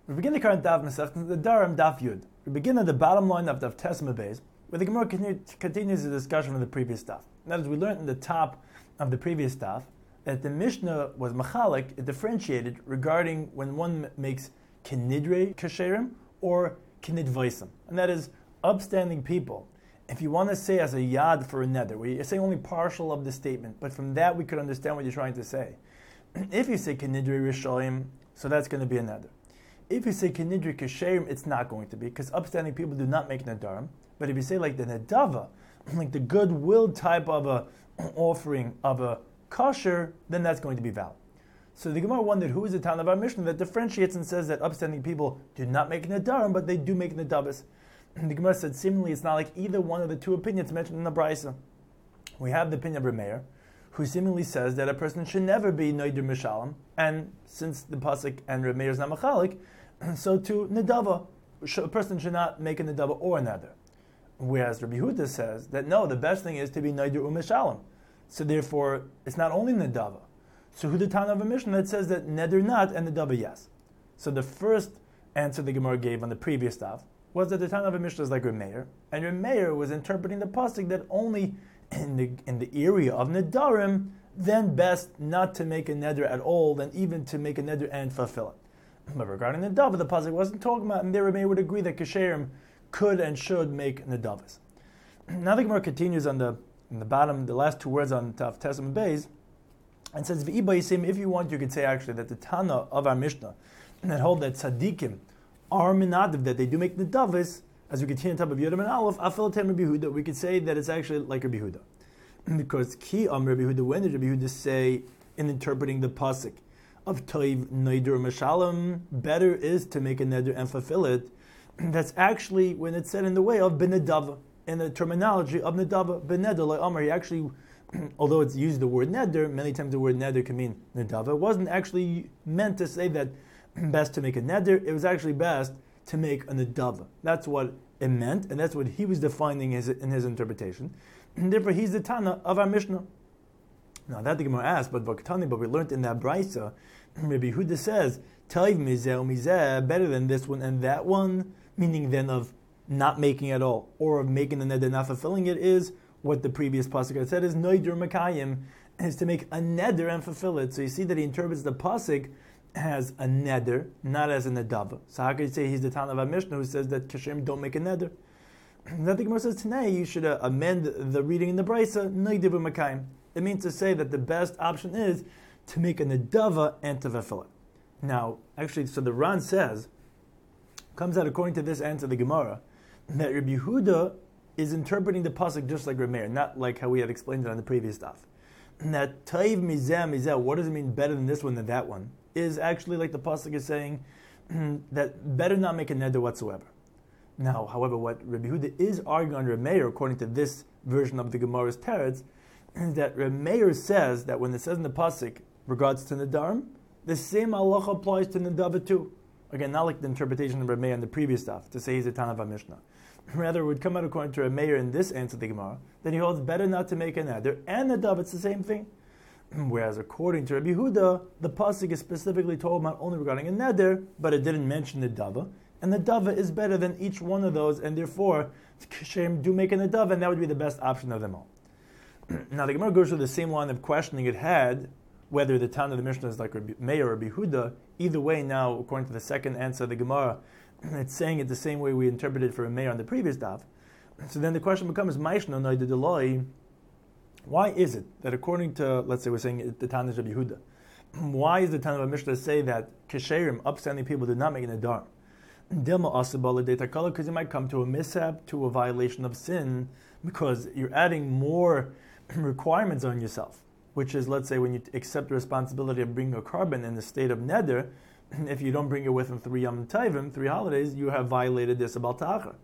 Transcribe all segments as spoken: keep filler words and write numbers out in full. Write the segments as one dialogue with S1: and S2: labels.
S1: We begin the current Daf Masechta, the Darim Daf Yud. We begin at the bottom line of Daf Tesma Beis, where the Gemara continue, continues the discussion from the previous Daf. That is, we learned in the top of the previous Daf that the Mishnah was machalik, it differentiated regarding when one makes kinidre kasherim or kinidvaisim, and that is upstanding people. If you want to say as a yad for a neder, where you're saying only partial of the statement, but from that we could understand what you're trying to say. If you say kinidre rishoyim, so that's going to be a neder. If you say kinidre kasherim, it's not going to be, because upstanding people do not make nadarim. But if you say like the nedava, like the goodwill type of a offering of a kosher, then that's going to be valid. So the Gemara wondered who is the town of our Mishnah that differentiates and says that upstanding people do not make nadarim, but they do make nadavas. And the Gemara said seemingly it's not like either one of the two opinions mentioned in the Brisa. We have the opinion of Rameir, who seemingly says that a person should never be noider mishalom, and since the pasuk and Rameir is not machalik, so to nedava, a person should not make a nedava or a neder. Whereas Rabbi Yehuda says that no, the best thing is to be noider u'mishalom. So therefore, it's not only nedava. So who the town of a Mishnah that says that neder not and nedava yes? So the first answer the Gemara gave on the previous stuff was that the town of a Mishnah is like Rameir, and Rameir was interpreting the pasuk that only in the in the area of nedarim, then best not to make a neder at all, than even to make a neder and fulfill it. But regarding nedava, the pasuk wasn't talking about, and there Rameir would agree that kasherim could and should make nedavas. Now the Gemara continues on the in the bottom, the last two words on Taf Tesam Beis, and says, if you want, you could say actually that the Tana of our Mishnah that hold that tzaddikim are minadiv, that they do make nedavas, as we continue on top of Yodam and Aleph, afilatem Rabbi Yehuda, we could say that it's actually like Rabbi Yehuda. Because ki am Rabbi Yehuda, when did Rabbi Yehuda say in interpreting the pasuk of toiv neider mashalom, better is to make a neder and fulfill it? That's actually when it's said in the way of benedava, in the terminology of nedava, beneder like Amar. He actually, although it's used the word neder, many times the word neder can mean nedava, it wasn't actually meant to say that best to make a neder, it was actually best to make a nedava. That's what it meant, and that's what he was defining his, in his interpretation. And therefore, he's the Tana of our Mishnah. Now, that the Gemara asked, but Vaktani, but we learned in that Brisa, Rabbi Yehuda says, Taiv mizeh mizeh, better than this one and that one, meaning then of not making at all, or of making the neder not fulfilling it, is what the previous pasuk had said is noider makayim, is to make a neder and fulfill it. So you see that he interprets the pasuk as a neder, not as a nedava. So how can you say he's the Tana of our Mishnah who says that kashem don't make a neder? That the Gemara says today you should uh, amend the reading in the Brisa, noider makayim. It means to say that the best option is to make a nedava and to fulfill it. Now, actually, so the Ran says, comes out according to this answer, the Gemara, that Rabbi Yehuda is interpreting the pasuk just like Rameir, not like how we had explained it on the previous stuff. That taiv mizeh mizeh, what does it mean better than this one than that one, is actually like the pasuk is saying that better not make a neder whatsoever. Now, however, what Rabbi Yehuda is arguing on Rameir, according to this version of the Gemara's teretz, is that Rameir says that when it says in the pasuk regards to nedarim, the same halacha applies to nedava too. Again, not like the interpretation of Rameir in the previous stuff, to say he's a Tana of Mishnah. Rather, it would come out according to Rameir in this answer to the Gemara, that he holds better not to make a neder and nedava, it's the same thing. Whereas according to Rabbi Yehuda, the pasuk is specifically told not only regarding a neder, but it didn't mention nedava, and nedava is better than each one of those, and therefore, kashem do make a nedava, and that would be the best option of them all. Now the Gemara goes through the same line of questioning it had, whether the town of the Mishnah is like Rabbi Meir or Rabbi Yehuda. Either way, now, according to the second answer of the Gemara, it's saying it the same way we interpreted for Meir on the previous daf. So then the question becomes, Maishno noida deloi, why is it that according to, let's say we're saying the town is Rabbi Yehuda, why is the town of Mishnah say that Kesherim, upstanding people, did not make an Adar? Dilma asabala detakala, because you might come to a mishap, to a violation of sin, because you're adding more requirements on yourself. Which is, let's say, when you accept the responsibility of bringing a carbon in the state of neder, if you don't bring it within three Yom Tovim, three holidays, you have violated this about ta'achar.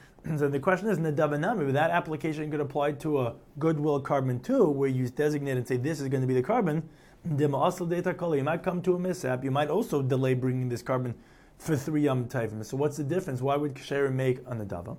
S1: So the question is, nedavanami, that application could apply to a goodwill carbon too, where you designate and say this is going to be the carbon. You might come to a mishap, you might also delay bringing this carbon for three Yom Tovim. So what's the difference? Why would Kesher make a nedava?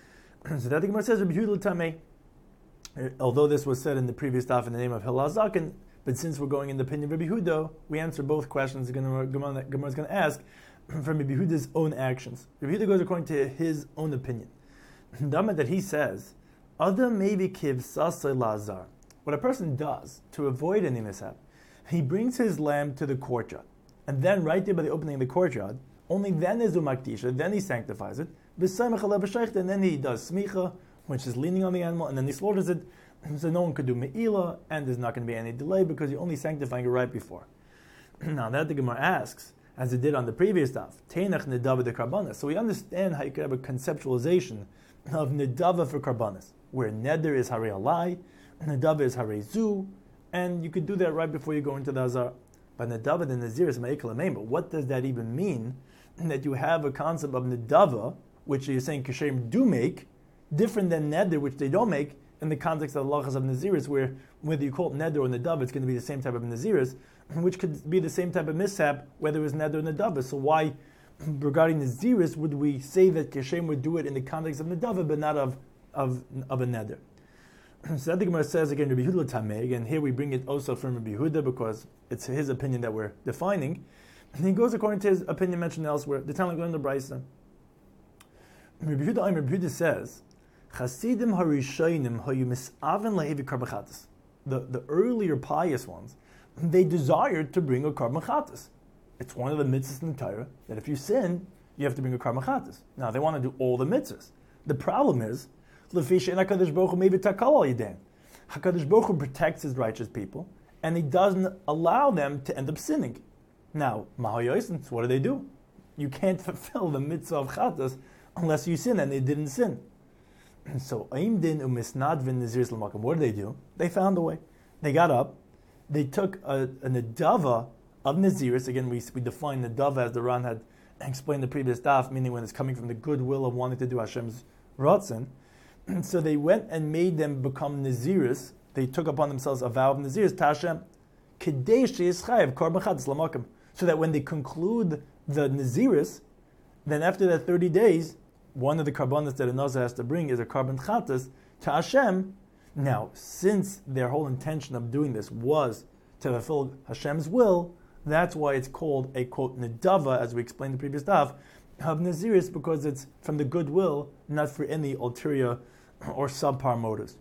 S1: So that the Gemara says, Rabbi Yehuda Tamei. Although this was said in the previous daf in the name of Hillel Zaken, but since we're going in the opinion of Rabbi Yehuda, we answer both questions. The Gemara is going to ask, from Rabbi Yehuda's own actions. Rabbi Yehuda goes according to his own opinion. That he says, Adam maybe kiv sasay lazar. What a person does to avoid any mishap, he brings his lamb to the courtyard, and then right there by the opening of the courtyard, only then is umakdisha, then he sanctifies it, and then he does smicha, which is leaning on the animal, and then he slaughters it, so no one could do me'ila, and there's not going to be any delay because you're only sanctifying it right before. Now that the Gemara asks, as it did on the previous daf, Teinach Nidava de Karbanas. So we understand how you could have a conceptualization of Nidava for Karbanas, where Neder is Hare Alai, Nidava is Hare Zu, and you could do that right before you go into the Azar. But Nidava the Nazir is Ma'ikal Amein. But what does that even mean? That you have a concept of Nidava, which you're saying Kashem do make, different than Neder, which they don't make, in the context of the Lachas of Naziris, where whether you call it Neder or Nidava, it's going to be the same type of Naziris, which could be the same type of mishap, whether it was Neder or Nidava. So why, regarding Naziris, would we say that Kashem would do it in the context of Nidava, but not of, of, of a Neder? So that the Gemara says again, Rabbi Yehuda Tameh. Again, here we bring it also from Rabbi Yehuda because it's his opinion that we're defining. And he goes according to his opinion mentioned elsewhere. The time like learn the Brisa. Rabbi Yehuda, Rabbi Yehuda says, Chasidim harishonim hayu misaven lahevi karbachatas. The the earlier pious ones, they desired to bring a karbachatas. It's one of the mitzvahs in the Torah that if you sin, you have to bring a karbachatas. Now they want to do all the mitzvahs. The problem is, Hakadosh Baruch Hu maybe takal al yidem. Hakadosh Baruch Hu protects his righteous people, and he doesn't allow them to end up sinning. Now, Mahayosin, what do they do? You can't fulfill the mitzvah of chatas unless you sin, and they didn't sin. So, Aim din umisnadvin naziris l'makom. What did they do? They found a way. They got up. They took a, a nedava of naziris. Again, we we define nedava as the Ran had explained the previous daf, meaning when it's coming from the goodwill of wanting to do Hashem's ratzon. So they went and made them become naziris. They took upon themselves a vow of naziris to Hashem, kadesh yischayev korban chatas l'makom. So that when they conclude the naziris, then after that thirty days, one of the karbanos that a nazir has to bring is a karban chatas to Hashem. Now, since their whole intention of doing this was to fulfill Hashem's will, that's why it's called a quote nedava, as we explained in the previous daf, of naziris, because it's from the goodwill, not for any ulterior or subpar motives.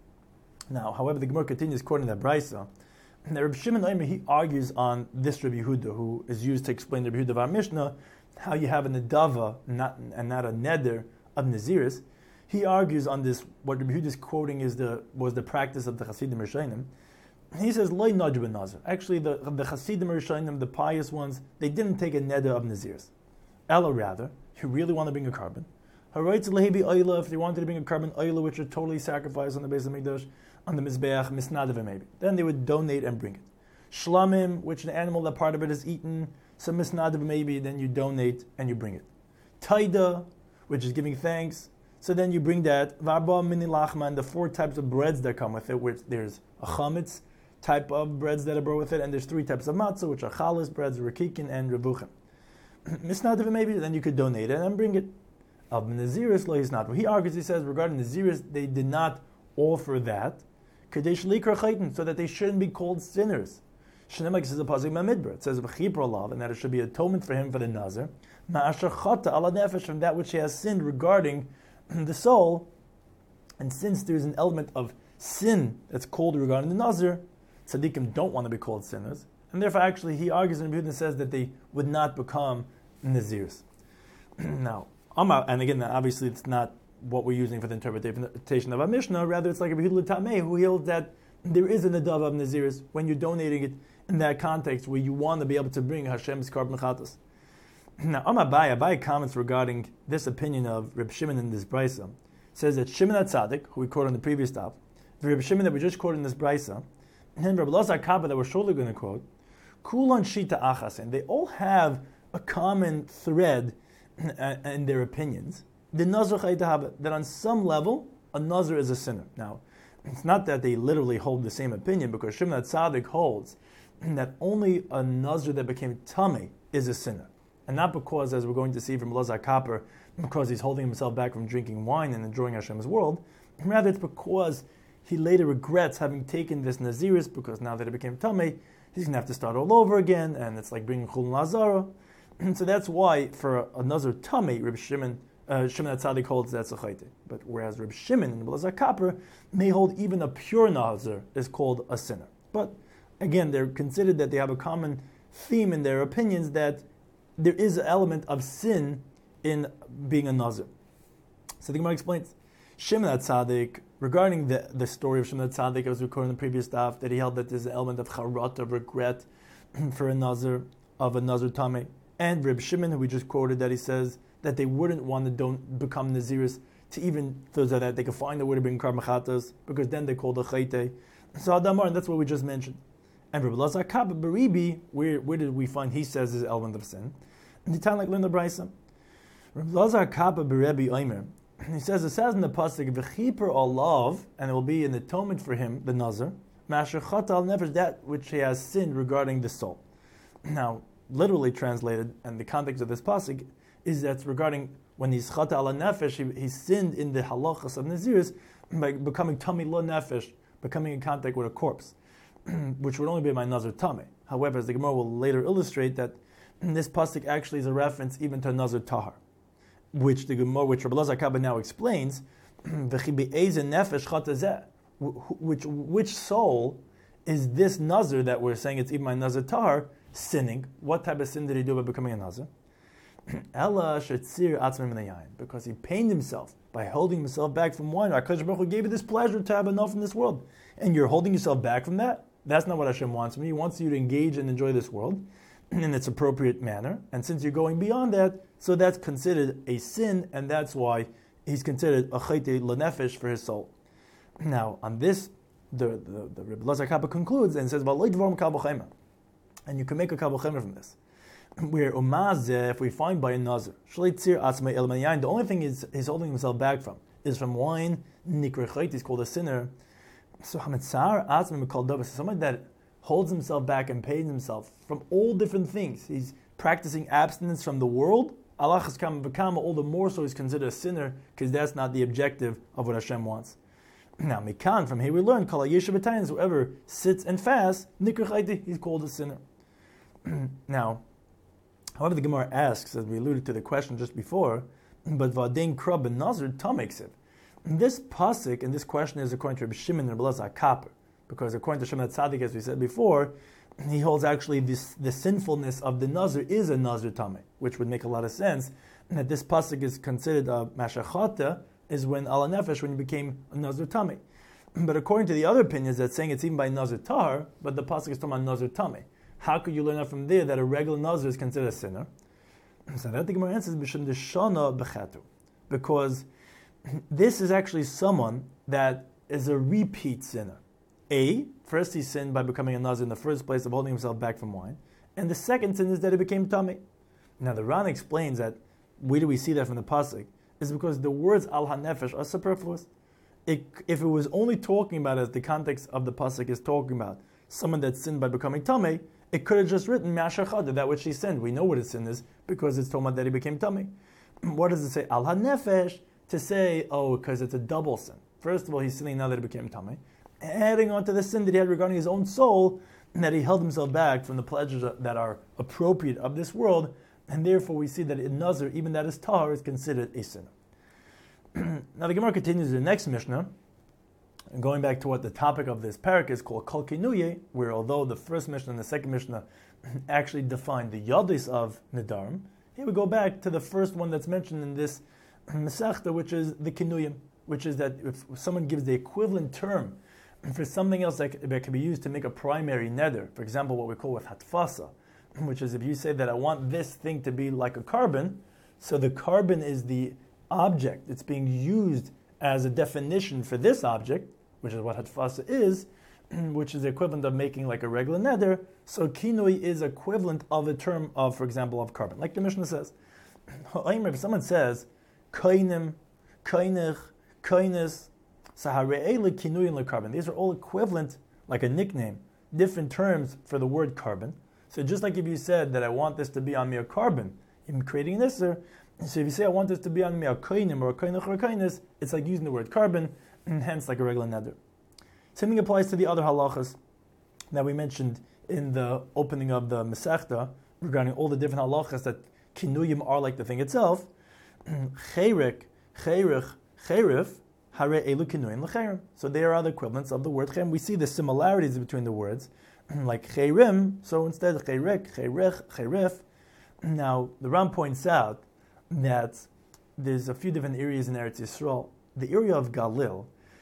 S1: Now, however, the Gemara continues quoting that brisa. Now, Rabbi Shimon Omer, he argues on this Rabbi Yehuda, who is used to explain the Rabbi Yehuda of our Mishnah, how you have a nedava not, and not a neder of naziris. He argues on this, what Rabbi Yehuda is quoting is the was the practice of the Hasidim Rishonim. He says, Loi Najr ben Nazir. Actually, the, the Hasidim Rishonim, the pious ones, they didn't take a neder of naziris. Ella rather, you really want to bring a carbon. If they wanted to bring a carbon oila, which are totally sacrificed on the base of Mikdash, on the Mizbeach, Misnadav maybe, then they would donate and bring it. Shlamim, which an animal that part of it is eaten, so Misnadav maybe, then you donate and you bring it. Taida, which is giving thanks, so then you bring that. Varba mini lachman, the four types of breads that come with it, which there's a chametz type of breads that are brought with it, and there's three types of matzah, which are chalas breads, rekikin, and revuchim. Misnadav maybe, then you could donate it and bring it. Of Naziris, lo is not. He argues, he says, regarding Naziris, they did not offer that, kadesh likar chaytin, so that they shouldn't be called sinners. Shnemak says a pasuk Mamidbar. It says v'chipra lav, and that it should be atonement for him for the nazir. Ma'asher chata ala nefesh, from that which he has sinned regarding the soul. And since there's an element of sin that's called regarding the nazir, tzaddikim don't want to be called sinners, and therefore, actually, he argues and Yehuda says that they would not become nazirs. Now. And again, obviously, it's not what we're using for the interpretation of our Mishnah. Rather, it's like Rabbi Yehuda Tameh, who held that there is a nedava of naziris when you're donating it in that context where you want to be able to bring Hashem's karban chatas. Now, Amar Abaye, Abaye comments regarding this opinion of Reb Shimon in this brisa. Says that Shimon HaTzadik, who we quoted on the previous stop, the Reb Shimon that we just quoted in this brisa, and Reb Elazar Kappa that we're shortly going to quote, Kulan Shita Achas, and they all have a common thread in their opinions, the Nazir Chaytahaba, that on some level, a Nazir is a sinner. Now, it's not that they literally hold the same opinion, because Shimon HaTzadik holds that only a Nazir that became Tameh is a sinner. And not because, as we're going to see from Elazar Kapper, because he's holding himself back from drinking wine and enjoying Hashem's world. Rather, it's because he later regrets having taken this Naziris, because now that it became Tameh, he's going to have to start all over again, and it's like bringing Chulun Lazara. So that's why for another Tamei, Reb Shimon, uh, Shimon HaTzadik holds that's a chayte. But whereas Reb Shimon and Belazar Kapper may hold even a pure Nazir is called a sinner. But again, they're considered that they have a common theme in their opinions that there is an element of sin in being a Nazir. So the Gemara explains, Shimon HaTzadik, regarding the, the story of Shimon HaTzadik, it was recorded in the previous daf, that he held that there's an element of charat, of regret, for a Nazir, of a Nazir Tamei. And Reb Shimon, who we just quoted, that he says that they wouldn't want to don't become Naziris to even, so that they could find the would have been karmachatas, because then they called a chayte. So Adamar, and that's what we just mentioned. And Reb Elazar Kappa Beribi, where, where did we find he says is element of sin? And the time like Linda Brisa. Reb Elazar Kappa Beribi Omer. He says, it says in the pasuk, V'chiper alav, and it will be an atonement for him, the Nazir, Masher chata al nefesh, that which he has sinned regarding the soul. Now, literally translated, and the context of this pasuk is that regarding when he's chata al nefesh, he, he sinned in the halachas of Naziris by becoming tami lo nefesh, becoming in contact with a corpse, which would only be my Nazir Tamei. However, as the Gemara will later illustrate, that this pasuk actually is a reference even to a Nazir Tahar, which the Gemara, which Rabbi Elazar Kappa now explains, which which soul is this Nazir that we're saying it's even my Nazir Tahar sinning? What type of sin did he do by becoming a Nazir? Because he pained himself by holding himself back from wine. HaKadosh Baruch Hu gave you this pleasure to have enough in this world, and you're holding yourself back from that? That's not what Hashem wants from you. He wants you to engage and enjoy this world in its appropriate manner. And since you're going beyond that, so that's considered a sin, and that's why he's considered a chayte lenefesh for his soul. Now, on this, the the, the Rebbe Elazar Kappa concludes and says, and you can make a kabel chema from this. Where umazeh, if we find by a nazir, the only thing he's, he's holding himself back from is from wine. Nikra chayte is called a sinner. So someone that holds himself back and pays himself from all different things. He's practicing abstinence from the world. Allah has come all the more so he's considered a sinner, because that's not the objective of what Hashem wants. Now, Mikan, from here we learn, whoever sits and fasts, he's called a sinner. Now, however, the Gemara asks, as we alluded to the question just before, but Vadin Krab and Nazir Tameksiv. This pasuk and this question is according to Rabbi Shimon and Rabbi Elazar Kapper, because according to Shimon HaTzadik, as we said before, he holds actually this, the sinfulness of the Nazir is a Nazir Tamei, which would make a lot of sense, and that this pasuk is considered a Mashachata, is when Ala Nefesh, when he became a Nazir Tamei. But according to the other opinions, that's saying it's even by Nazir Tahar, but the pasuk is talking about Nazir Tamei. How could you learn out from there that a regular Nazir is considered a sinner? So that the Gemara answers, because this is actually someone that is a repeat sinner. A, first he sinned by becoming a Nazir in the first place of holding himself back from wine. And the second sin is that he became Tamei. Now the Ran explains that, where do we see that from the pasuk? Is because the words al hanefesh are superfluous. It, if it was only talking about, as the context of the pasuk is talking about, someone that sinned by becoming Tamei, it could have just written Mashachad, that which he sinned. We know what his sin is, because it's talking about that he became Tamei. What does it say? Al hanefesh, to say, oh, because it's a double sin. First of all, he's sinning now that he became Tamei. Adding on to the sin that he had regarding his own soul, and that he held himself back from the pleasures that are appropriate of this world, and therefore we see that in Nazir, even that is Tahar, is considered a sinner. Now the Gemara continues in the next Mishnah, and going back to what the topic of this parak is called Kol Kinuye, where although the first Mishnah and the second Mishnah actually define the Yadis of Nedarim, here we go back to the first one that's mentioned in this Masechta, which is the Kinuyim, which is that if someone gives the equivalent term for something else that, that can be used to make a primary neder, for example, what we call with hatfasa, which is if you say that I want this thing to be like a carbon, so the carbon is the object, it's being used as a definition for this object, which is what hatfasa is, which is the equivalent of making like a regular neder, so kinui is equivalent of a term of, for example, of carbon. Like the Mishnah says, if someone says, kainim, kainich, kainis, these are all equivalent, like a nickname, different terms for the word carbon. So just like if you said that I want this to be on me a carbon, I'm creating this, so if you say I want this to be on me a kainim or a kainich or a kainis, it's like using the word carbon, and hence like a regular neder. Same thing applies to the other halachas that we mentioned in the opening of the Masechta, regarding all the different halachas that kinuyim are like the thing itself, cherik, cherich, cherif, hare elu kinuyim lecherim. So they are the equivalents of the word cherem. We see the similarities between the words, like cherim, so instead cherik, cherich, cherif. Now, the Ram points out that there's a few different areas in Eretz Yisrael. The area of Galil,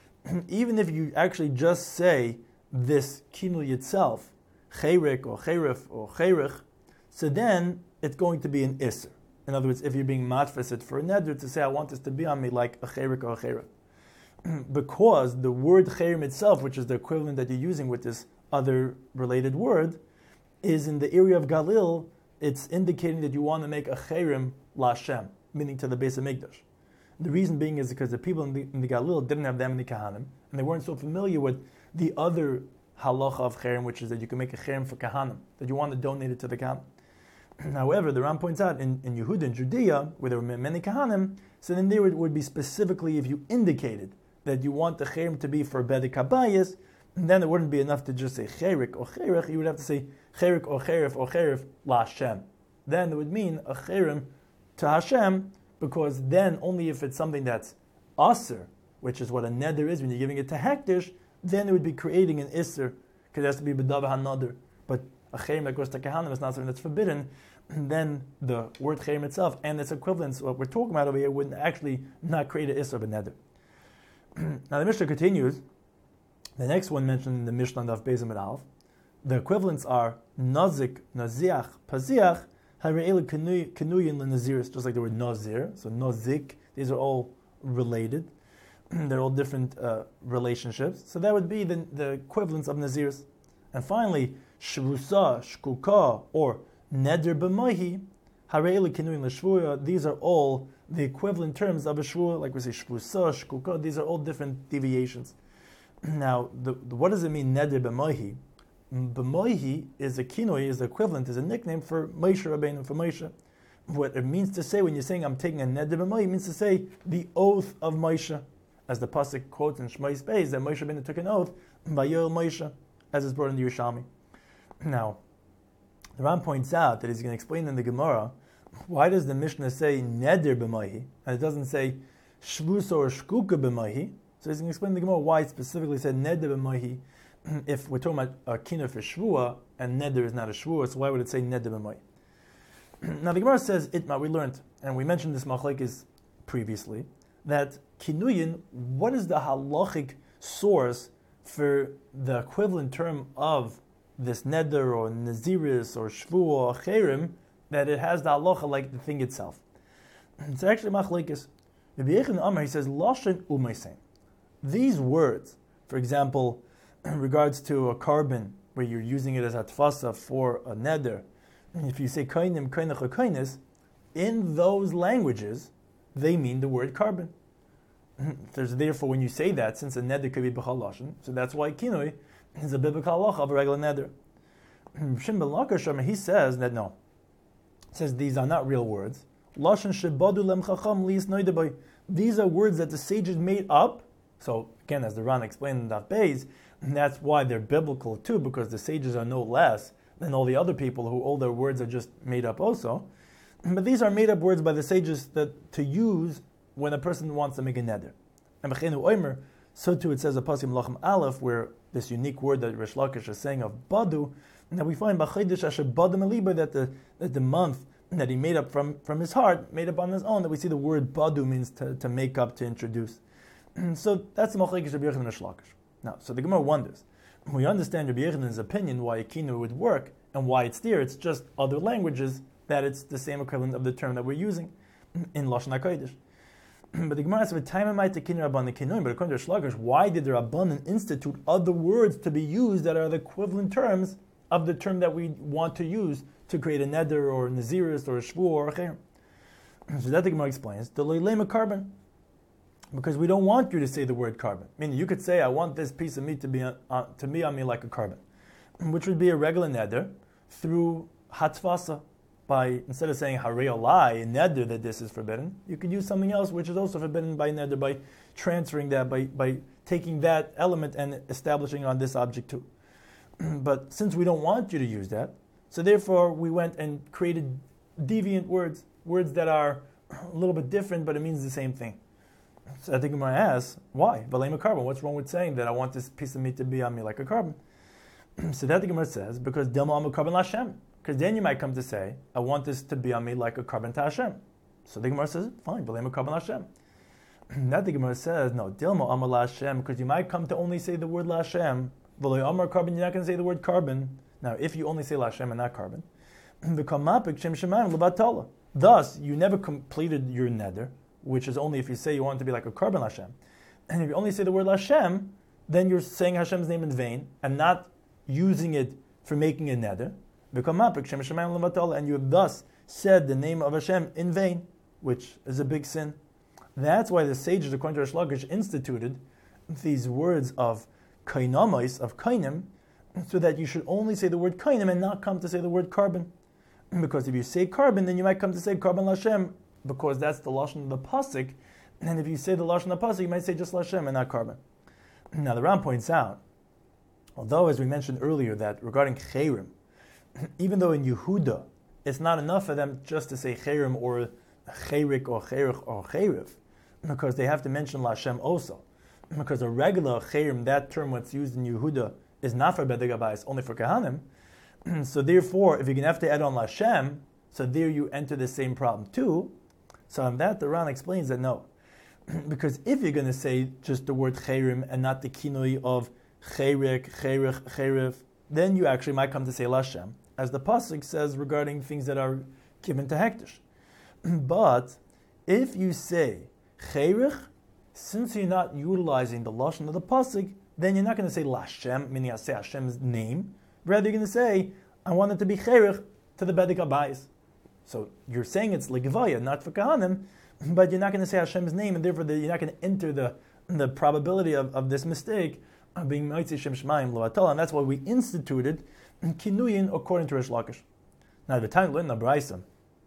S1: even if you actually just say this kinui itself, cherik or cherif or cherich, so then it's going to be an isser. In other words, if you're being matfeset for a neder, to say, I want this to be on me like a cherik or a cherif. Because the word cherim itself, which is the equivalent that you're using with this other related word, is in the area of Galil, it's indicating that you want to make a cherim la'Hashem, meaning to the base of Mikdash. The reason being is because the people in the, in the Galil didn't have that many kahanim, and they weren't so familiar with the other halacha of cherim, which is that you can make a cherim for kahanim, that you want to donate it to the kahanim. However, the Ram points out in, in Yehuda and Judea, where there were many kahanim, so then there it would be specifically if you indicated that you want the cherim to be for bedek habayis, and then it wouldn't be enough to just say cherik or cherich, you would have to say cherik or cherif or cherif la Hashem. Then it would mean a cherim to Hashem, because then only if it's something that's aser, which is what a neder is when you're giving it to hektish, then it would be creating an isser, because it has to be b'davar haneder. But a cherim that goes to kahanim is not something that's forbidden, and then the word cherim itself and its equivalents, what we're talking about over here, would actually not create an isser of a neder. Now the Mishnah continues. The next one mentioned in the Mishnah of Beis Amud Aleph, the equivalents are nazik, naziach, paziach, hare'elu kenuyin lenaziris, just like the word nazir. So nazik, these are all related. They're all different uh, relationships. So that would be the, the equivalents of naziris. And finally, shvusa, shkuka, or neder b'mahi, hare'elu kenuyin l'shvuya. These are all the equivalent terms of a shvuah, like we say shvusa, shkuka. These are all different deviations. Now, the, the, what does it mean, neder b'mohi? B'mohi is a kinoi, is the equivalent, is a nickname for Moshe Rabbeinu, for Moshe. What it means to say when you're saying I'm taking a neder b'mohi, it means to say the oath of Moshe. As the pasuk quotes in Shmos Beis, that Moshe Rabbeinu took an oath by Yoel Moshe, as is brought in the Yerushalmi. Now, the Ram points out that he's going to explain in the Gemara, why does the Mishnah say neder b'mohi, and it doesn't say shvusa or shkuka b'mohi? So he's going to explain the Gemara why it specifically said neder b'mohi if we're talking about a kinur for shvua and neder is not a shvua, so why would it say neder b'mohi? Now the Gemara says itma, we learned, and we mentioned this machlekes previously, that kinuyin, what is the halachic source for the equivalent term of this neder or naziris or shvua or cherim, that it has the halacha like the thing itself? It's actually machlekes. Rabbi Yechon Amar, he says lashon u'meisen. These words, for example, in regards to a carbon, where you're using it as a tfasa for a neder, if you say kainim, kainach, or kainis, in those languages, they mean the word carbon. There's therefore, when you say that, since a neder could be b'chal lashon, so that's why kinoi is a biblical halacha of a regular neder. Shimon ben Lakish, he says that no, he says these are not real words. Lashon shebadu lem chacham liis noidabai. These are words that the sages made up. So again, as the Ran explained in Daf Beis, that's why they're biblical too, because the sages are no less than all the other people who all their words are just made up also. But these are made up words by the sages that to use when a person wants to make a neder. And b'cheinu oimer, so too it says a pasuk Melachim Aleph, where this unique word that Rish Lakish is saying of badu, and that we find b'chaydish asher badu meliba, that the that the month that he made up from, from his heart, made up on his own, that we see the word badu means to, to make up, to introduce. So that's the machlekes Rabbi Yechon and Rish Lakish. Now, so the Gemara wonders, we understand Rabbi Yechon's opinion why a kinur would work and why it's there. It's just other languages that it's the same equivalent of the term that we're using in Lashon HaKodesh. But the Gemara says, "Time might the kinur rabban the kinur." But according to Rish Lakish, why did the Rabbanan institute other words to be used that are the equivalent terms of the term that we want to use to create a neder or a naziris or a shvu or a cher? So that the Gemara explains the leilema carbon. Because we don't want you to say the word carbon. Meaning you could say, I want this piece of meat to be on, uh, to be on me like a carbon, which would be a regular neder through hatvasa. By, instead of saying harei olai, neder, that this is forbidden, you could use something else which is also forbidden by neder, by transferring that, by, by taking that element and establishing on this object too. But since we don't want you to use that, So therefore, we went and created deviant words, words that are a little bit different, but it means the same thing. So I think I'm going to ask, why? Valema carbon. What's wrong with saying that I want this piece of meat to be on me like a carbon? So that the Gemara says, because Dilma am a carbon Lashem. Because then you might come to say, I want this to be on me like a carbon to Hashem. So the Gemara says, fine, Valema carbon Lashem. That the Gemara says, no, Dilma am a Lashem, because you might come to only say the word Lashem. Valema amar carbon, you're not going to say the word carbon. Now, if you only say Lashem and not carbon, thus, you never completed your neder, which is only if you say you want it to be like a carbon Lashem. And if you only say the word Lashem, then you're saying Hashem's name in vain and not using it for making a neder. And you have thus said the name of Hashem in vain, which is a big sin. That's why the sages, according to Rish Lakish, instituted these words of kainamais, of kainim, so that you should only say the word kainim and not come to say the word carbon. Because if you say carbon, then you might come to say carbon Lashem, because that's the lashon of the pasuk. And if you say the lashon of the pasuk, you might say just Lashem and not carbon. Now the Ram points out, although as we mentioned earlier that regarding chayrim, even though in Yehuda it's not enough for them just to say chayrim or chayrik or chayrich or chayriv, because they have to mention Lashem also. Because a regular chayrim, that term what's used in Yehuda, is not for Bedek Abayis, only for Kahanim. So therefore, if you're going to have to add on Lashem, so there you enter the same problem too. So on that, the Ran explains that no. Because if you're going to say just the word chayrim and not the kinoi of chayrik, chayrich, chayriv, then you actually might come to say Lashem, as the pasuk says regarding things that are given to Hektish. But if you say chayrich, since you're not utilizing the lashon of the pasuk, then you're not going to say Lashem, meaning I say Hashem's name. Rather, you're going to say, I want it to be Cherich to the Bedek Abayis. So you're saying it's Legevaya, not for Kahanim, but you're not going to say Hashem's name, and therefore you're not going to enter the, the probability of, of this mistake of being Ma'itzi Shem Shemaim Lo'atala, and that's why we instituted Kinuyin according to Rish Lakish. Now, the time learned in the Braisa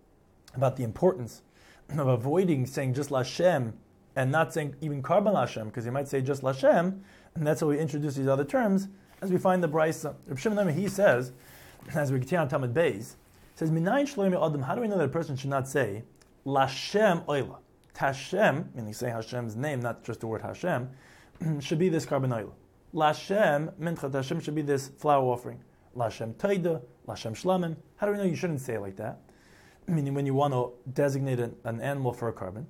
S1: about the importance of avoiding saying just Lashem and not saying even Karban Lashem, because you might say just Lashem, and that's why we introduce these other terms, as we find the Braisa. Reb Shimon he says, as we continue on Talmud Beis, says, Minayin shloimi adam, how do we know that a person should not say Lashem oila? Hashem, meaning saying Hashem's name, not just the word Hashem, should be this carbon oila. Lashem, minchat Hashem, should be this flour offering. Lashem taida, Lashem shlamim. How do we know you shouldn't say it like that? Meaning when you want to designate an, an animal for a carbon.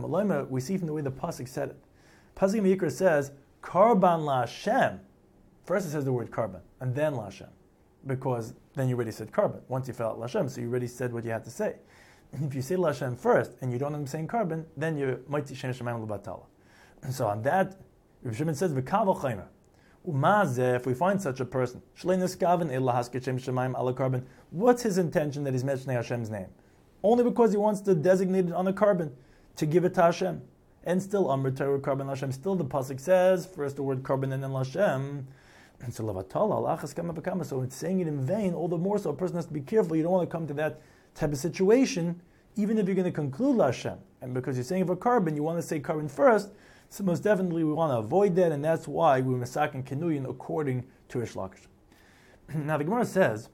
S1: We see from the way the pasuk said it. Pasuk Yikra says, Karban Lashem. First it says the word carbon, and then Lashem, because then you already said carbon. Once you fell out Lashem, so you already said what you had to say. And if you say Lashem first, and you don't end up saying carbon, then you might Shem Shemayim L'Batala. And so on that, Rav Shimon says, V'kaval Chaymer. Umazeh, if we find such a person, Shlei Niskaven Illa Hasket Shem Shemayim Ala Carbon, what's his intention that he's mentioning Hashem's name? Only because he wants to designate it on the carbon, to give it to Hashem. And still, Amr Torah Carbon Lashem, still the pasuk says, first the word carbon and then Lashem. And so Lavatala, so it's saying it in vain, all the more so a person has to be careful. You don't want to come to that type of situation, even if you're going to conclude Lashem. And because you're saying for carbon, you want to say carbon first, so most definitely we want to avoid that, and that's why we masak and Kinuyin according to Rish Lakish. Now the Gemara says,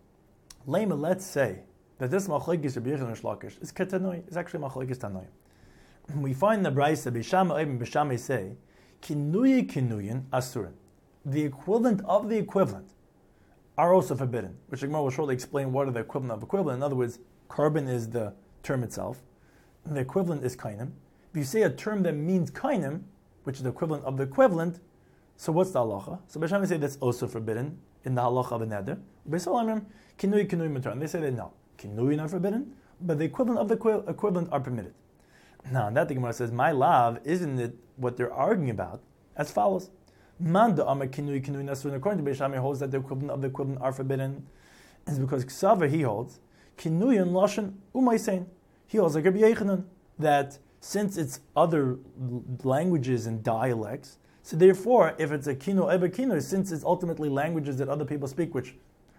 S1: Lema, let's say that this machlokes Rabbi Yechon and Rish Lakish is ketanoi, it's actually machlokes tanoi. We find the Braisa, Bishama Ibn Bishama say, Kinuyi Kinuyin Asurin. The equivalent of the equivalent are also forbidden, which the Gemara will shortly explain what are the equivalent of equivalent. In other words, carbon is the term itself. The equivalent is kainim. If you say a term that means kainim, which is the equivalent of the equivalent, so what's the halacha? So Bisham say that's also forbidden in the halacha of a neder. Beisalamim, kinui kinui matar. They say that no, kinui not forbidden, but the equivalent of the equi- equivalent are permitted. Now, that the Gemara says, my love, isn't it what they're arguing about? As follows. Manda Amar Kinui Kinui Nasrun, according to Beishami, holds that the equivalent of the equivalent are forbidden, is because Ksaver, he holds, Kinui and Lashon Umaysein. He holds like Rabbi Yechanan, that since it's other languages and dialects, so therefore, if it's a Kinu Eber Kinu, since it's ultimately languages that other people speak, which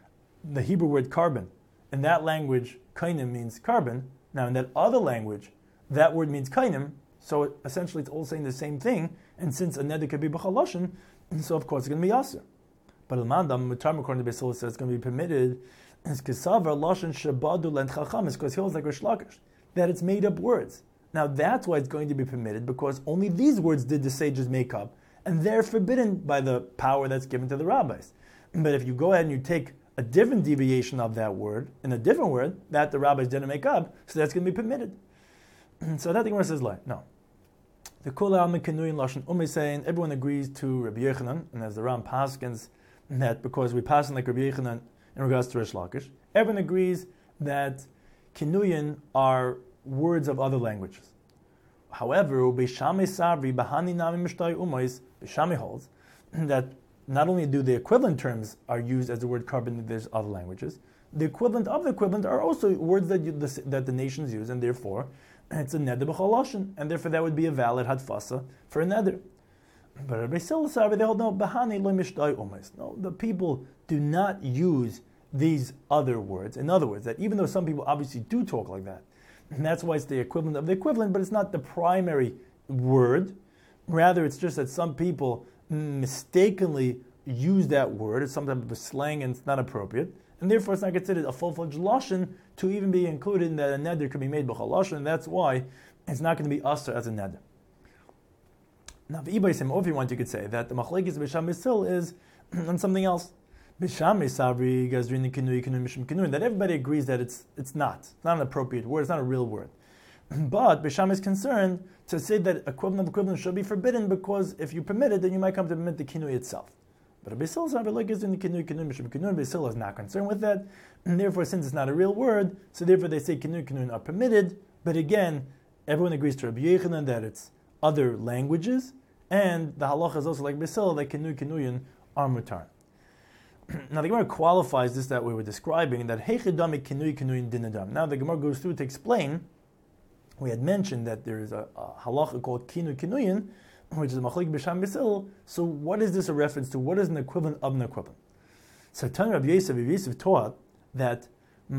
S1: the Hebrew word carbon, in that language, kainim means carbon, now in that other language, that word means kainim, so essentially it's all saying the same thing, and since a neder could be b'chaloshin, so of course it's going to be aser. But al-mandam, according to Beisol, says it's going to be permitted Is Kesavar Lashon Shabadu Lent Chacham, because he holds like Rish Lakish, that it's made up words. Now that's why it's going to be permitted, because only these words did the sages make up, and they're forbidden by the power that's given to the rabbis. But if you go ahead and you take a different deviation of that word, in a different word, that the rabbis didn't make up, so that's going to be permitted. So that the Gemara says, like, no. The Kol Alma Kenuyin Lashon Umay saying, everyone agrees to Rabbi Yechanan, and as the Ram Paskins, that because we pass in like Rabbi Yechanan in regards to Rish Lakish, everyone agrees that Kenuyin are words of other languages. However, Beishame Savri Bahani Nami Mishtai Umais, Beishame holds that not only do the equivalent terms are used as the word carbon in there's other languages, the equivalent of the equivalent are also words that you, the, that the nations use, and therefore it's a neder b'chol lashon, and therefore that would be a valid hadfasa for a neder. But Rabbi Silsar, they hold no bahani lo mishdai umais. No, the people do not use these other words. In other words, that even though some people obviously do talk like that, and that's why it's the equivalent of the equivalent, but it's not the primary word. Rather, it's just that some people mistakenly use that word as some type of a slang and it's not appropriate, and therefore it's not considered a full-fledged lashon to even be included in that a neder could be made b'chol lashon, and that's why it's not going to be usher as a neder. Now, if you want, you could say that the machlekes b'sham b'sil is on something else. B'sham b'savri gazrin kinui kinui mishum kinui, that everybody agrees that it's it's not. It's not an appropriate word. It's not a real word. But B'sham is concerned to say that equivalent of equivalent should be forbidden, because if you permit it, then you might come to permit the kinui itself. But Basil is not concerned with that, and therefore, since it's not a real word, so therefore they say kinui kinui are permitted. But again, everyone agrees to Rabbi Yechanan that it's other languages, and the halacha is also like Basil that kinui kinui are mutar. Now the Gemara qualifies this that we were describing, that heichidami kinui kinui dinadam. Now the Gemara goes through to explain. We had mentioned that there is a, a halacha called kinu kinuyin, which is machlik b'sham b'sil. So what is this a reference to? What is an equivalent of an equivalent? So Tan Rabbi Yosef, Rabbi Yosef taught that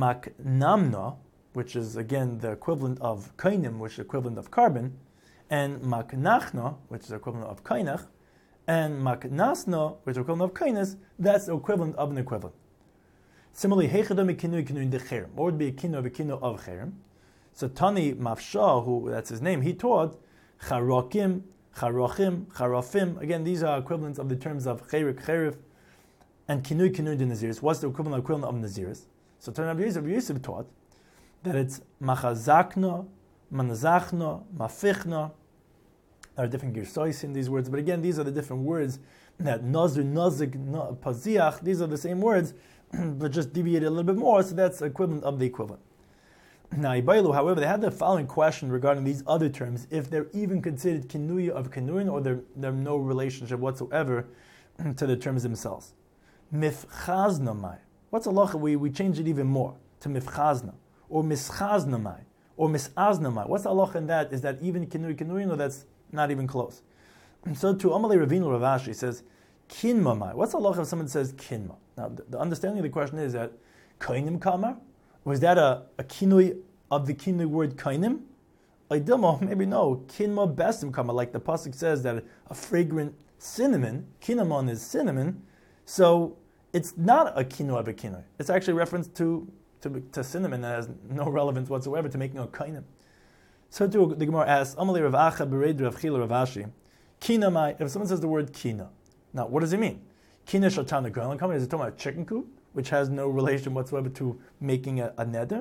S1: maknamna, which is again the equivalent of kainim, which is equivalent of carbon, and maknachna, which is the equivalent of kainach, and maknasna, which is equivalent of kainis, that's the equivalent of an equivalent. Similarly, heichadam kinu kinu de cherem. What would be a kinu of a kinu of cherem? So Tani Mafshah, who that's his name, he taught charakim, charachim, charafim. Again, these are equivalents of the terms of cherik, cherif, and kinui kinui de naziris. What's the equivalent equivalent of naziris? So Tani Rabbi Yosef, Yosef taught that it's machazakna, manazachna, mafichna. There are different girsois in these words, but again, these are the different words that nazir, nazik, paziach. These are the same words, but just deviated a little bit more. So that's the equivalent of the equivalent. Now, Ibailu, however, they had the following question regarding these other terms, if they're even considered kinuya of kinuyin, or they're, they're no relationship whatsoever to the terms themselves. Mifchazna mai. What's halacha? We, we change it even more to mifchazna, or mischazna mai, or misazna mai. What's the halacha in that? Is that even kinuy kinuyin, or that's not even close? And so to Amalei Ravinu Rav Ashi says, kinma mai. What's the halacha if someone says kinma? Now, the, the understanding of the question is that kainim kamar? Was that a, a kinui of the kinui word kainim? Aydilmo, maybe no. Kinma besim kama, like the pasuk says that a fragrant cinnamon, cinnamon is cinnamon, so it's not a kinu of a kinui. It's actually reference to, to, to cinnamon that has no relevance whatsoever to making a kainim. So too, the Gemara asks, Amalei Rav Acha Bered Rav Chila Rav Ashi, kina mai, if someone says the word kina, now what does it mean? Kina shatana golan kama, is it talking about a chicken coop, which has no relation whatsoever to making a, a neder?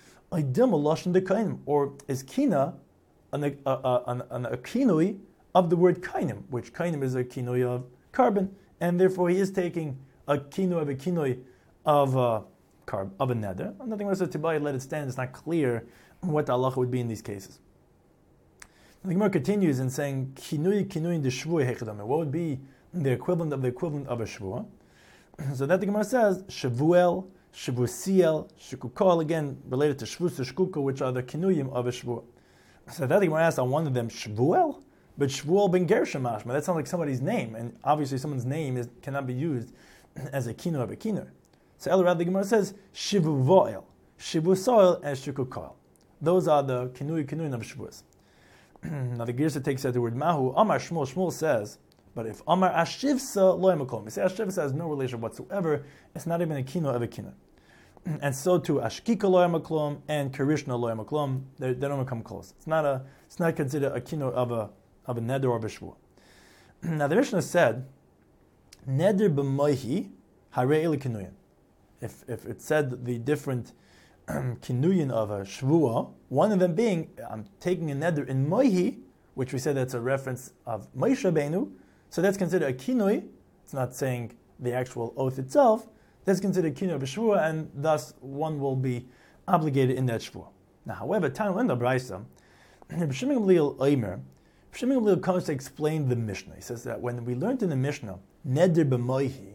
S1: Or is kina an, a, a, an, an, a kinui of the word kainim, which kainim is a kinui of carbon, and therefore he is taking a kinui of a kinui of a, carb, of a neder. Nothing else to buy, let it stand. It's not clear what the halacha would be in these cases. The Gemara continues in saying, kinui kinui de shvua hechadame. What would be the equivalent of the equivalent of a shvua? So that the Gemara says, Shavuel, Shavusiel, Shukukol, again related to Shvus or Shkuka, which are the kinuyim of a Shavuel. So that the Gemara asks on one of them, Shavuel? But Shavuel ben Gershom mashma, that sounds like somebody's name, and obviously someone's name is, cannot be used as a kinu of a kinu. So Elrad the Gemara says, Shivuvoel, Shivusoel, and Shukukol. Those are the kinui kinuyim of Shavuos. Now the Girsa takes out the word Mahu, Amar Shmuel, Shmuel says, but if Amar Ashivsa lo yemakom, you say Ashivsa has no relation whatsoever, it's not even a kino of a kino. and so too Ashkika lo maklum and Karishna lo maklum. They, they don't come close. It's not a. It's not considered a kino of a of a neder or b'shvua. Now the Mishnah said, neder b'moihi harei eli kinuyin. If if it said the different kinuyin of a shvua, one of them being I'm taking a neder in moihi, which we said that's a reference of Moshe Rabbeinu, so that's considered a kinui. It's not saying the actual oath itself. That's considered kinui b'shvua, and thus one will be obligated in that shvua. Now, however, Tanu and the Brisa, B'Shimon Gamliel Omer, B'Shimon Gamliel comes to explain the Mishnah. He says that when we learned in the Mishnah neder b'moihi,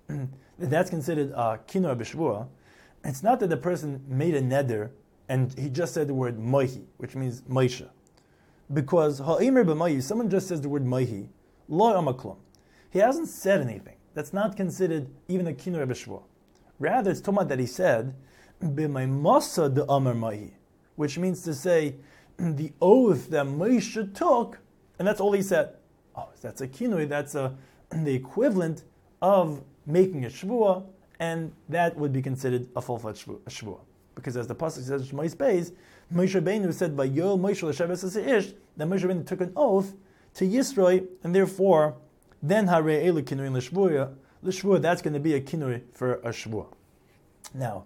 S1: that's considered a kinui b'shvua. It's not that the person made a neder and he just said the word moihi, which means Moshe. Because ha'omer b'moihi, someone just says the word moihi, lo amaklum. He hasn't said anything. That's not considered even a kinui b'shvua. Rather, it's talking about that he said b'maimasa de amar moihi, which means to say the oath that Moshe took, and that's all he said. Oh, that's a kinui. That's a the equivalent of making a shvua, and that would be considered a full-fledged shvua. Because as the pasuk says, Shmos Beis, Moshe Rabbeinu said by Yoel Moshe l'sheves ish that Moshe Rabbeinu took an oath to Yisroi, and therefore then harei elu kinuyin l'shvua, l'shvua, that's going to be a kinui for a shvua. Now,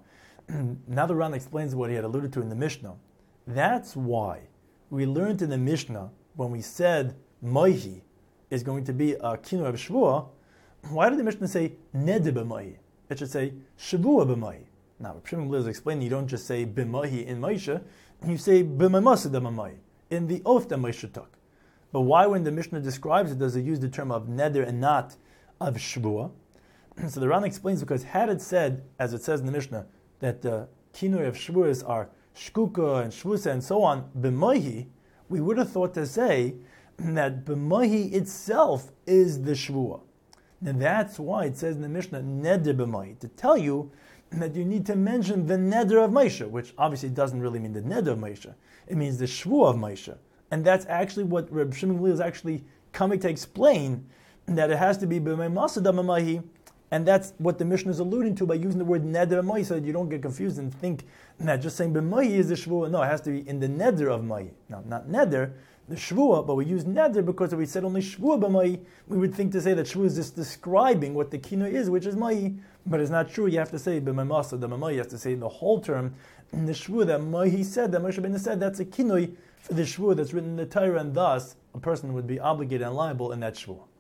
S1: now the Ran explains what he had alluded to in the Mishnah. That's why we learned in the Mishnah when we said moihi is going to be a kinui of shvua. Why did the Mishnah say neder b'moihi? It should say shvua b'moihi. Now, Shimon Gamliel is explaining you don't just say b'moihi in Moshe, you say b'mamasa b'moihi in the oath that Moshe took. But why, when the Mishnah describes it, does it use the term of neder and not of shvua? So the Ran explains because had it said, as it says in the Mishnah, that the kinui of shvuas are shkuka and shvusa and so on, b'moihi, we would have thought to say that b'moihi itself is the shvua. Now that's why it says in the Mishnah, neder b'moihi, to tell you that you need to mention the neder of Moshe, which obviously doesn't really mean the neder of Moshe. It means the shvua of Moshe. And that's actually what Reb Shimon Gamliel is actually coming to explain, that it has to be b'mamasa b'moihi. And that's what the Mishnah is alluding to by using the word neder b'moihi, so that you don't get confused and think that just saying b'moihi is the shvua. No, it has to be in the neder of moihi. No, not neder, the shvua, but we use neder because if we said only shvua b'moihi, we would think to say that shvua is just describing what the kinui is, which is moihi. But it's not true. You have to say b'mamasa b'moihi. You have to say the whole term. In the shvua that moihi said, that Moshe Rabbeinu said, that's a kinui for the shvua that's written in the Torah, and thus a person would be obligated and liable in that shvua.